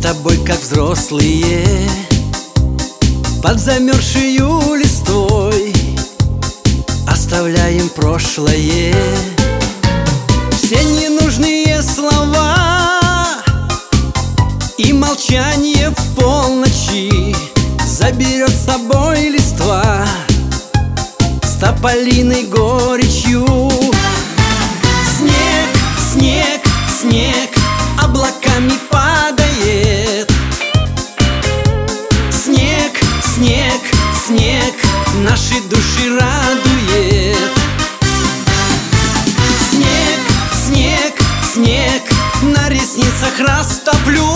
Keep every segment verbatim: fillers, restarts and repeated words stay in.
тобой, как взрослые, под замерзшую листвой оставляем прошлое. Все ненужные слова и молчание в полночи заберет с собой листва с тополиной горечью. Снег, снег, снег облаками падает. Снег, снег, снег наши души радует. Снег, снег, снег на ресницах растоплю.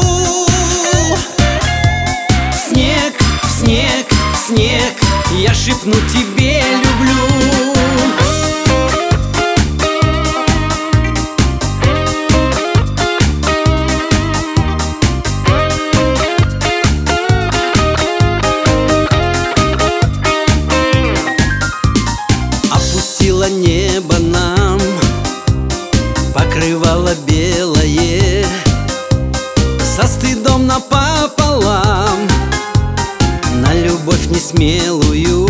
Снег, снег, снег я шепну тебе люблю. Опустила небо нам, покрывало белое, со стыдом напополам, на любовь несмелую,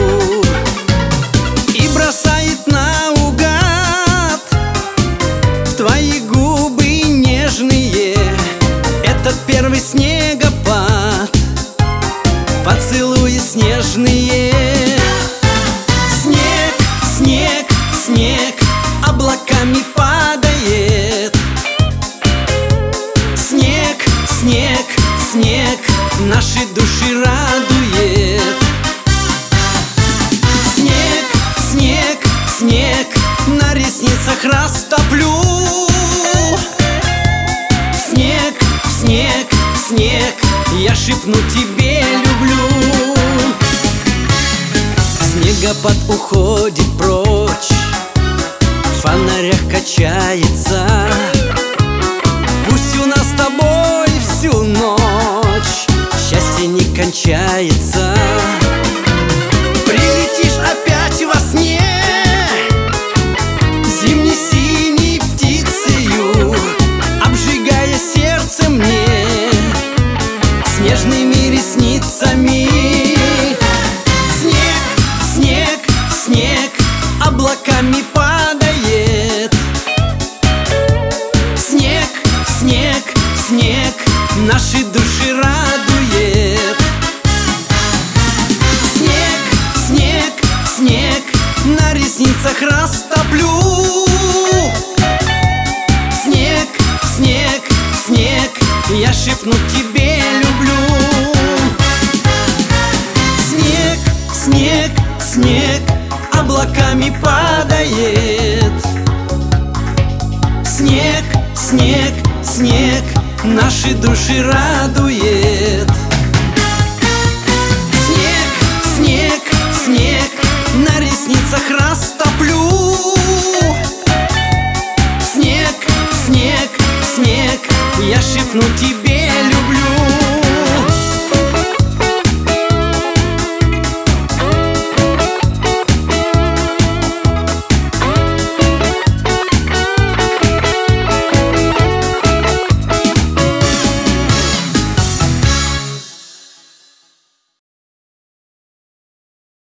и бросает наугад в твои губы нежные этот первый снегопад, поцелуи снежные. Снег, снег, снег облаками падает. Снег, снег, снег наши души радует. Снег, снег, снег на ресницах растоплю. Снег, снег, снег я шепну тебе люблю. Снегопад уходит прочь, в фонарях качается. Пусть у нас с тобой всю ночь счастье не кончается. Прилетишь опять во сне зимне-синей птицею, обжигая сердце мне снежными ресницами. Снег, снег, снег облаками падает. Снег, снег, снег наши души радует. Снег, снег, снег на ресницах растоплю. Снег, снег, снег я шепну тебе люблю. Снег, снег, снег облаками падает. Снег, снег, снег наши души радует.